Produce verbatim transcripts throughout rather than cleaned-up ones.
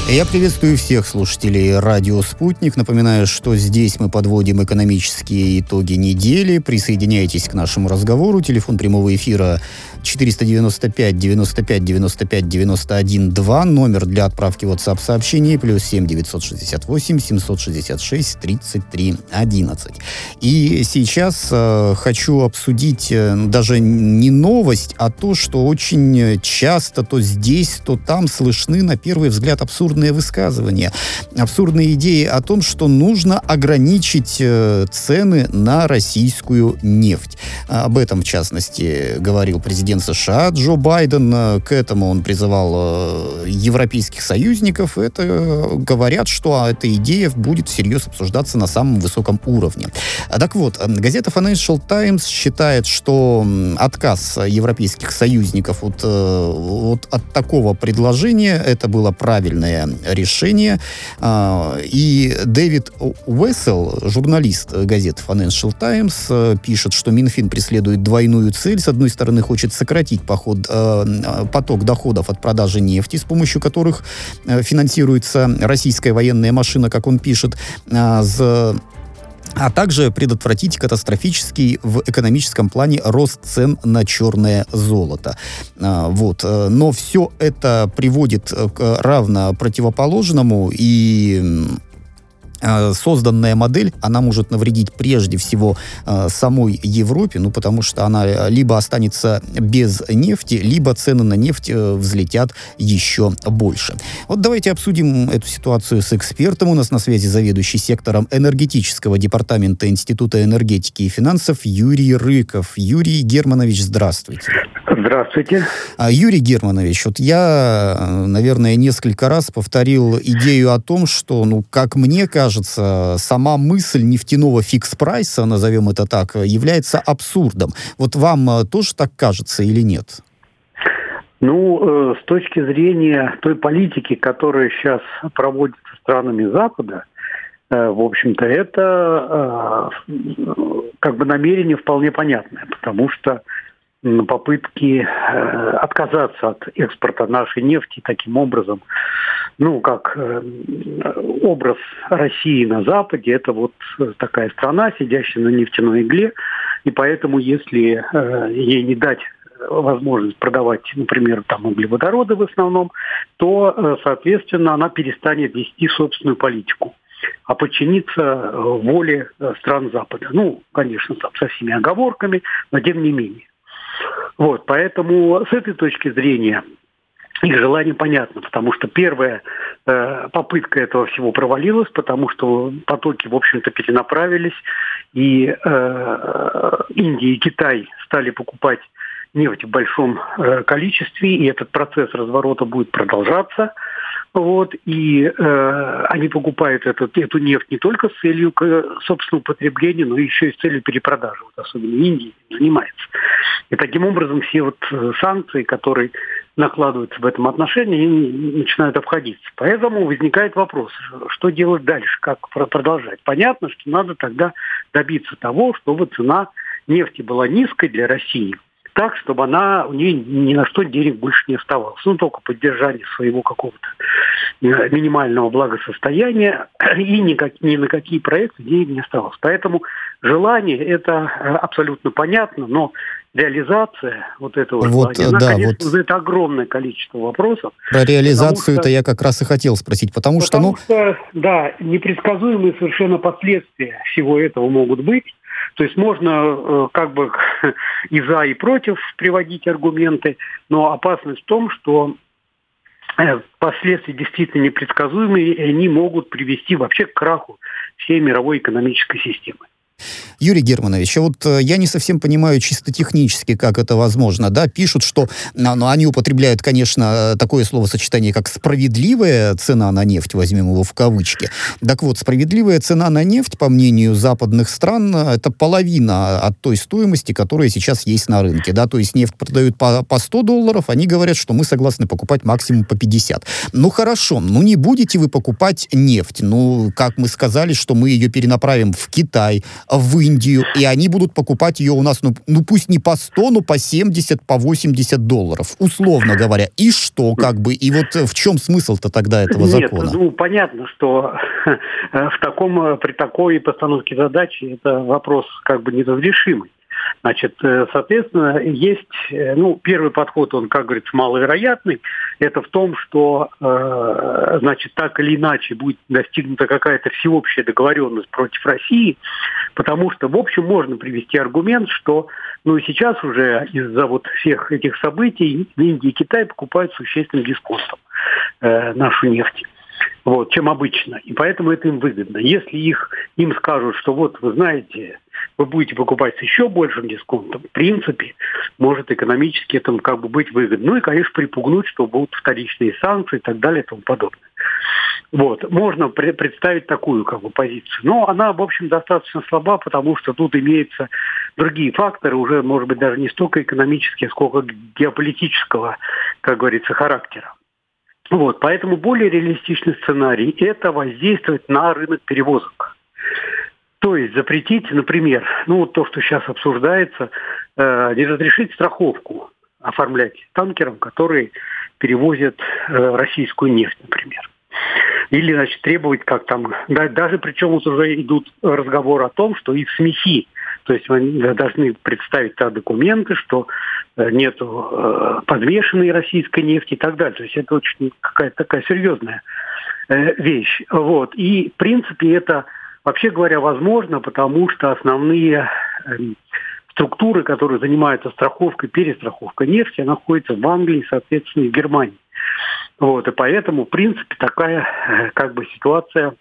Я приветствую всех слушателей радио «Спутник». Напоминаю, что здесь мы подводим экономические итоги недели. Присоединяйтесь к нашему разговору. Телефон прямого эфира четыреста девяносто пять девяносто пять девяносто пять девяносто один два. Номер для отправки WhatsApp-сообщений плюс семь девятьсот шестьдесят восемь семьсот шестьдесят шесть тридцать три одиннадцать. И сейчас э, хочу обсудить э, даже не новость, а то, что очень часто то здесь, то там слышны на первый взгляд абсурдные высказывания, абсурдные идеи о том, что нужно ограничить э, цены на российскую нефть. Об этом, в частности, говорил президент США Джо Байден. К этому он призывал э, европейских союзников. Это э, говорят, что эта идея будет всерьез обсуждаться на самом высоком уровне. Так вот, газета Financial Times считает, что отказ европейских союзников от, э, от, от такого предложения это было правильное решение. И Дэвид Уэссел, журналист газеты Financial Times, пишет, что Минфин преследует двойную цель. С одной стороны, хочет сократить поход, поток доходов от продажи нефти, с помощью которых финансируется российская военная машина, как он пишет, с а также предотвратить катастрофический в экономическом плане рост цен на черное золото. А, вот. Но все это приводит к равно противоположному, и созданная модель, она может навредить прежде всего э, самой Европе, ну, потому что она либо останется без нефти, либо цены на нефть э, взлетят еще больше. Вот давайте обсудим эту ситуацию с экспертом. У нас на связи заведующий сектором энергетического департамента Института энергетики и финансов Юрий Рыков. Юрий Германович, здравствуйте. Здравствуйте. Юрий Германович, вот я, наверное, несколько раз повторил идею о том, что, ну, как мне кажется, сама мысль нефтяного фикс-прайса, назовем это так, является абсурдом. Вот вам тоже так кажется или нет? Ну, э, с точки зрения той политики, которая сейчас проводится странами Запада, э, в общем-то, это э, как бы намерение вполне понятное, потому что попытки э, отказаться от экспорта нашей нефти таким образом, ну, как э, образ России на Западе, это вот такая страна, сидящая на нефтяной игле, и поэтому, если э, ей не дать возможность продавать, например, там углеводороды в основном, то, э, соответственно, она перестанет вести собственную политику, а подчиниться воле стран Запада. Ну, конечно, там со всеми оговорками, но тем не менее. Вот, поэтому с этой точки зрения их желание понятно, потому что первая э, попытка этого всего провалилась, потому что потоки, в общем-то, перенаправились, и э, Индия и Китай стали покупать нефть в большом э, количестве, и этот процесс разворота будет продолжаться. Вот, и э, они покупают этот, эту нефть не только с целью собственного потребления, но еще и с целью перепродажи. Вот особенно Индия этим занимается. И таким образом все вот санкции, которые накладываются в этом отношении, они начинают обходиться. Поэтому возникает вопрос, что делать дальше, как продолжать. Понятно, что надо тогда добиться того, чтобы цена нефти была низкой для России, так, чтобы она, у нее ни на что денег больше не оставалось. Ну, только поддержание своего какого-то минимального благосостояния, и никак, ни на какие проекты денег не оставалось. Поэтому желание, это абсолютно понятно, но реализация вот этого вот, желания, она, да, конечно, вот вызывает огромное количество вопросов. про реализацию это я как раз и хотел спросить, потому, потому что, ну... что, да, непредсказуемые совершенно последствия всего этого могут быть. То есть можно э, как бы и за, и против приводить аргументы, но опасность в том, что э, последствия действительно непредсказуемые, и они могут привести вообще к краху всей мировой экономической системы. Юрий Германович, а вот э, я не совсем понимаю чисто технически, как это возможно, да, пишут, что, ну, они употребляют, конечно, такое словосочетание, как справедливая цена на нефть, возьмем его в кавычки. Так вот, справедливая цена на нефть, по мнению западных стран, это половина от той стоимости, которая сейчас есть на рынке, да, то есть нефть продают по, по сто долларов, они говорят, что мы согласны покупать максимум по пятьдесят. Ну, хорошо, ну, не будете вы покупать нефть, ну, как мы сказали, что мы ее перенаправим в Китай, в Индию, и они будут покупать ее у нас, ну, ну пусть не по сто, но по семьдесят, по восемьдесят долларов, условно говоря. И что, как бы, и вот в чем смысл-то тогда этого закона? Нет, ну, понятно, что в таком, при такой постановке задачи это вопрос как бы неразрешимый. Значит, соответственно, есть, ну, первый подход, он, как говорится, маловероятный. Это в том, что, э, значит, так или иначе будет достигнута какая-то всеобщая договоренность против России, потому что, в общем, можно привести аргумент, что, ну, и сейчас уже из-за вот всех этих событий Индия и Китай покупают существенным дисконтом э, нашу нефть. Вот, чем обычно. И поэтому это им выгодно. Если их, им скажут, что вот, вы знаете, вы будете покупать с еще большим дисконтом, в принципе, может экономически этому как бы быть выгодно. Ну и, конечно, припугнуть, что будут вторичные санкции и так далее и тому подобное. Вот. Можно pre- представить такую как бы позицию. Но она, в общем, достаточно слаба, потому что тут имеются другие факторы, уже, может быть, даже не столько экономические, сколько геополитического, как говорится, характера. Вот, поэтому более реалистичный сценарий – это воздействовать на рынок перевозок. То есть запретить, например, ну вот то, что сейчас обсуждается, э, не разрешить страховку оформлять танкерам, которые перевозят э, российскую нефть, например. Или, значит, требовать, как там, да, даже причем вот уже идут разговоры о том, что и в смеси, то есть они должны представить так документы, что нет э, подвешенной российской нефти и так далее. То есть это очень какая-то такая серьезная э, вещь. Вот. И, в принципе, это, вообще говоря, возможно, потому что основные э, структуры, которые занимаются страховкой, перестраховкой нефти, находятся в Англии, соответственно, и в Германии. Вот. И поэтому, в принципе, такая э, как бы ситуация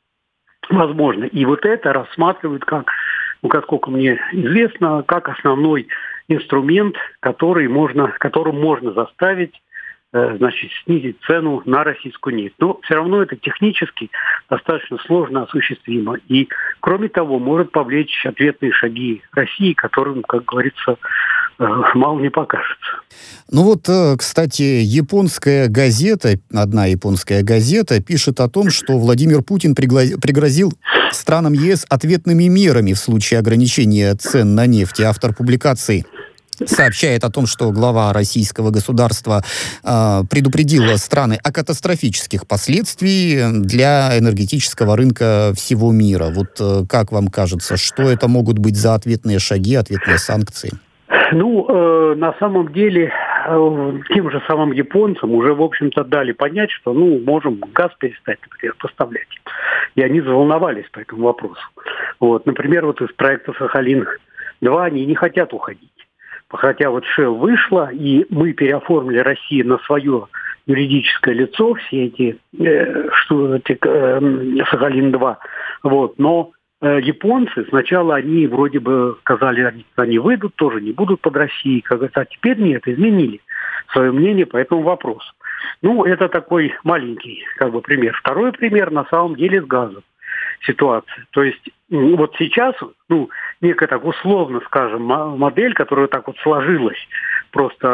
возможна. И вот это рассматривают как, ну, как сколько мне известно, как основной инструмент, который можно, которым можно заставить, э, значит, снизить цену на российскую нефть. Но все равно это технически достаточно сложно осуществимо. И, кроме того, может повлечь ответные шаги России, которым, как говорится, э, мало не покажется. Ну вот, кстати, японская газета, одна японская газета пишет о том, что Владимир Путин пригрозил странам ЕС ответными мерами в случае ограничения цен на нефть. И автор публикации сообщает о том, что глава российского государства э, предупредил страны о катастрофических последствиях для энергетического рынка всего мира. Вот э, как вам кажется, что это могут быть за ответные шаги, ответные санкции? Ну, э, на самом деле, э, тем же самым японцам уже, в общем-то, дали понять, что, ну, можем газ перестать, например, поставлять. И они заволновались по этому вопросу. Вот, например, вот из проекта «Сахалин-два» они не хотят уходить. Хотя вот Shell вышла, и мы переоформили Россию на свое юридическое лицо, все эти, э, что, эти э, Сахалин-два. Вот, но э, японцы сначала они вроде бы сказали, они, они выйдут, тоже не будут под Россией. Как говорится, а теперь нет, изменили свое мнение по этому вопросу. Ну, это такой маленький как бы пример. Второй пример на самом деле с газом ситуация. То есть вот сейчас, ну, некая так условно, скажем, модель, которая так вот сложилась, просто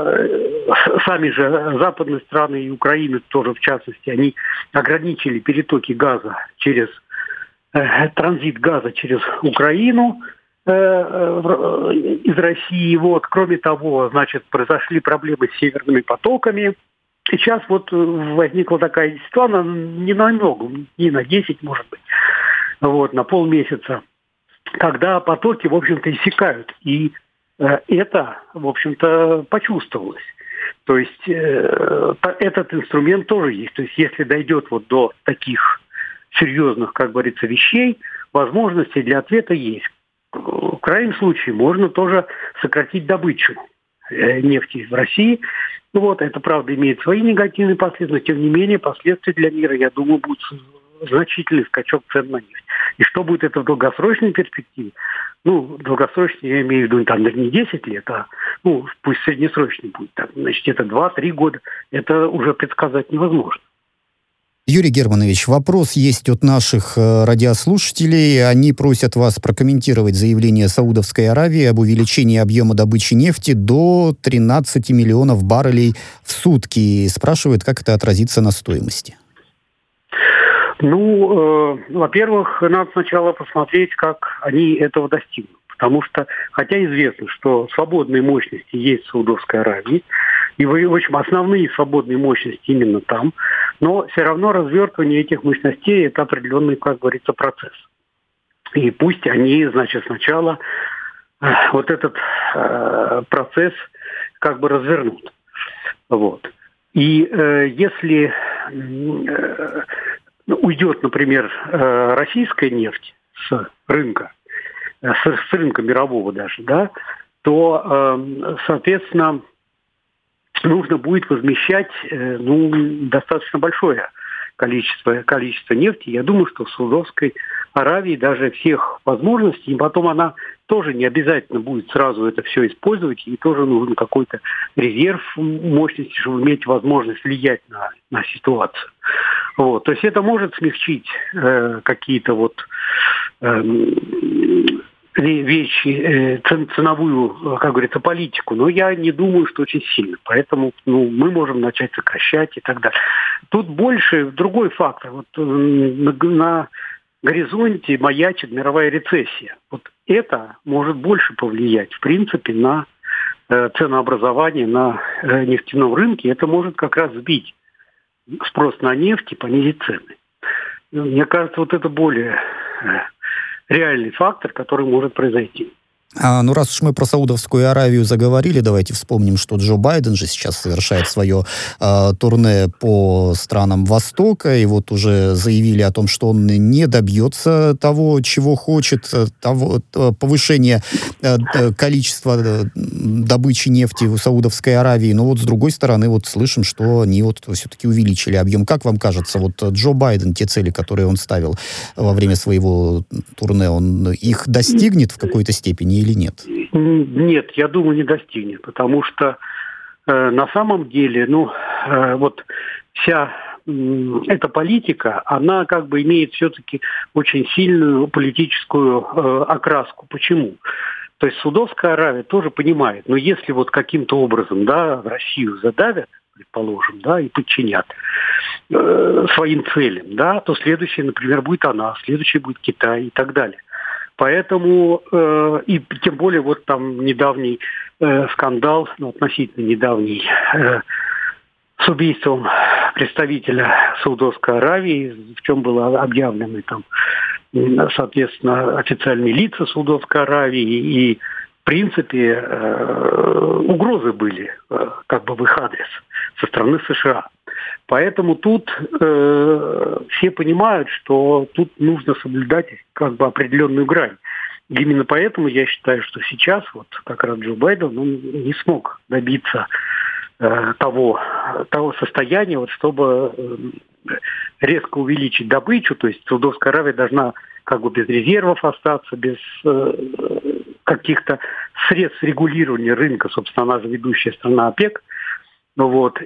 э, сами же западные страны и Украина тоже, в частности, они ограничили перетоки газа через, э, транзит газа через Украину э, э, из России. Вот. Кроме того, значит, произошли проблемы с северными потоками. Сейчас вот возникла такая ситуация, не на много, не на десять, может быть, вот, на полмесяца, когда потоки, в общем-то, иссякают. И э, это, в общем-то, почувствовалось. То есть э, этот инструмент тоже есть. То есть если дойдет вот до таких серьезных, как говорится, вещей, возможности для ответа есть. В крайнем случае можно тоже сократить добычу э, нефти в России. Ну вот, это, правда, имеет свои негативные последствия, но, тем не менее, последствия для мира, я думаю, будут значительный скачок цен на нефть. И что будет это в долгосрочной перспективе? Ну, долгосрочной я имею в виду там не десять лет, а ну, пусть среднесрочный будет. Так, значит, это два-три года. Это уже предсказать невозможно. Юрий Германович, вопрос есть от наших э, радиослушателей. Они просят вас прокомментировать заявление Саудовской Аравии об увеличении объема добычи нефти до тринадцати миллионов баррелей в сутки. И спрашивают, как это отразится на стоимости. Ну, э, во-первых, надо сначала посмотреть, как они этого достигнут. Потому что, хотя известно, что свободные мощности есть в Саудовской Аравии, и, в общем, основные свободные мощности именно там, но все равно развертывание этих мощностей – это определенный, как говорится, процесс. И пусть они, значит, сначала э, вот этот э, процесс как бы развернут. Вот. И э, если э, уйдет, например, э, российская нефть с рынка, с, с рынка мирового даже, да, то, э, соответственно, нужно будет возмещать э, ну, достаточно большое количество, количество нефти. Я думаю, что в Саудовской Аравии даже всех возможностей, и потом она тоже не обязательно будет сразу это все использовать, ей тоже нужен какой-то резерв мощности, чтобы иметь возможность влиять на, на ситуацию. Вот. То есть это может смягчить э, какие-то вот э, вещи, э, ценовую, как говорится, политику, но я не думаю, что очень сильно. Поэтому ну, мы можем начать сокращать и так далее. Тут больше другой фактор. Вот, э, на, на горизонте маячит мировая рецессия. Вот это может больше повлиять, в принципе, на э, ценообразование на э, нефтяном рынке. Это может как раз сбить спрос на нефть и понизить цены. Мне кажется, вот это более э, реальный фактор, который может произойти. А, ну, раз уж мы про Саудовскую Аравию заговорили, давайте вспомним, что Джо Байден же сейчас совершает свое э, турне по странам Востока, и вот уже заявили о том, что он не добьется того, чего хочет, того, повышения э, количества добычи нефти в Саудовской Аравии. Но вот с другой стороны, вот слышим, что они вот все-таки увеличили объем. Как вам кажется, вот Джо Байден, те цели, которые он ставил во время своего турне, он их достигнет в какой-то степени или нет? Нет, я думаю, не достигнет, потому что э, на самом деле, ну, э, вот вся э, эта политика, она как бы имеет все-таки очень сильную политическую э, окраску. Почему? То есть Саудовская Аравия тоже понимает, но если вот каким-то образом, да, Россию задавят, предположим, да, и подчинят э, своим целям, да, то следующая, например, будет она, следующая будет Китай и так далее. Поэтому, э, и тем более вот там недавний э, скандал, ну, относительно недавний, э, с убийством представителя Саудовской Аравии, в чем было объявлено там, соответственно, официальные лица Саудовской Аравии, и, в принципе, э, угрозы были э, как бы в их адрес со стороны США. Поэтому тут э, все понимают, что тут нужно соблюдать как бы определенную грань. И именно поэтому я считаю, что сейчас вот как раз Джо Байден он не смог добиться э, того, того состояния, вот, чтобы э, резко увеличить добычу. То есть Саудовская Аравия должна как бы без резервов остаться, без э, каких-то средств регулирования рынка. Собственно, она же ведущая страна ОПЕК. Ну вот.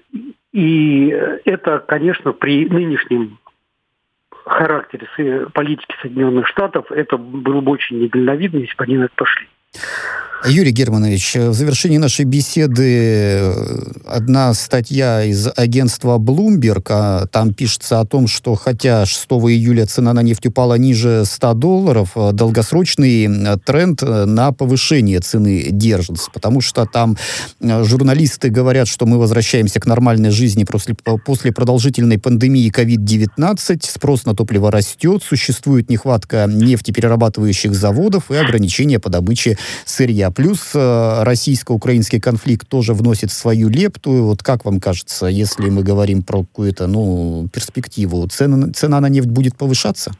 И это, конечно, при нынешнем характере политики Соединенных Штатов, это было бы очень недальновидно, если бы они на это пошли. Юрий Германович, в завершении нашей беседы одна статья из агентства Bloomberg, там пишется о том, что хотя шестого июля цена на нефть упала ниже ста долларов, долгосрочный тренд на повышение цены держится, потому что там журналисты говорят, что мы возвращаемся к нормальной жизни после, после продолжительной пандемии ковид девятнадцать, спрос на топливо растет, существует нехватка нефтеперерабатывающих заводов и ограничения по добыче сырья. Плюс э, российско-украинский конфликт тоже вносит свою лепту. Вот как вам кажется, если мы говорим про какую-то, ну, перспективу, цена, цена на нефть будет повышаться?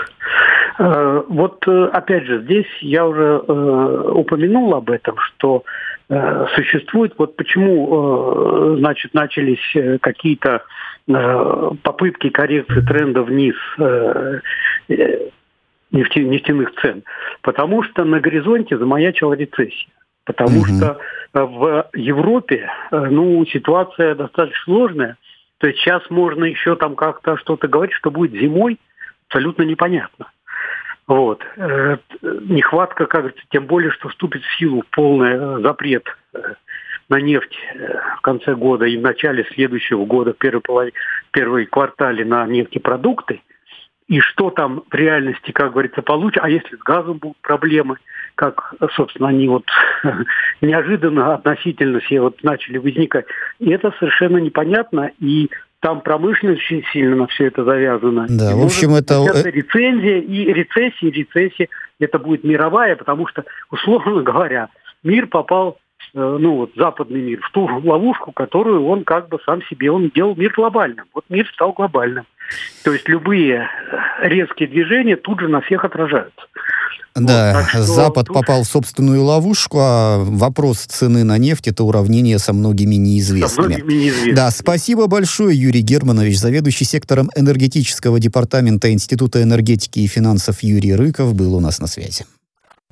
Э, вот, опять же, здесь я уже э, упомянул об этом, что э, существует, вот почему, э, значит, начались какие-то э, попытки коррекции тренда вниз э, э, Нефти, нефтяных цен, потому что на горизонте замаячила рецессия, потому mm-hmm. что в Европе, ну, ситуация достаточно сложная, то есть сейчас можно еще там как-то что-то говорить, что будет зимой, абсолютно непонятно. Вот. Нехватка, как говорится, тем более, что вступит в силу полный запрет на нефть в конце года и в начале следующего года, в первой половине, в первой квартале на нефтепродукты. и что там в реальности, как говорится, получится, а если с газом будут проблемы, как, собственно, они вот неожиданно относительно все вот начали возникать. И это совершенно непонятно, и там промышленность очень сильно на все это завязана. Да, и в общем, это... рецензия и рецессия, рецессия, это будет мировая, потому что, условно говоря, мир попал, ну вот западный мир, в ту ловушку, которую он как бы сам себе, он делал мир глобальным. Вот мир стал глобальным. То есть любые резкие движения тут же на всех отражаются. Да, вот, что Запад тут... попал в собственную ловушку, а вопрос цены на нефть — это уравнение со многими неизвестными. Со многими неизвестными. Да, спасибо большое, Юрий Германович, заведующий сектором энергетического департамента Института энергетики и финансов Юрий Рыков был у нас на связи.